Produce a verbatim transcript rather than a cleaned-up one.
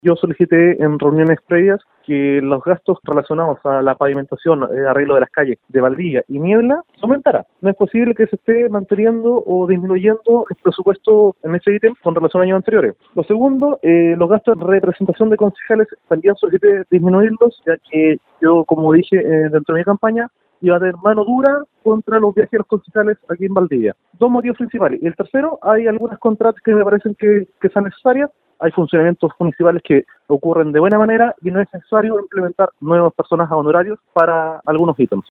Yo solicité en reuniones previas que los gastos relacionados a la pavimentación, eh, arreglo de las calles de Valdivia y Niebla, se aumentara. No es posible que se esté manteniendo o disminuyendo el presupuesto en ese ítem con relación a años anteriores. Lo segundo, eh, los gastos de representación de concejales también solicité disminuirlos, ya que yo, como dije eh, dentro de mi campaña, iba a tener mano dura contra los viajeros concejales aquí en Valdivia. Dos motivos principales. Y el tercero, hay algunas contratas que me parecen que, que son necesarias. Hay funcionamientos municipales que ocurren de buena manera y no es necesario implementar nuevos personas a honorarios para algunos ítems.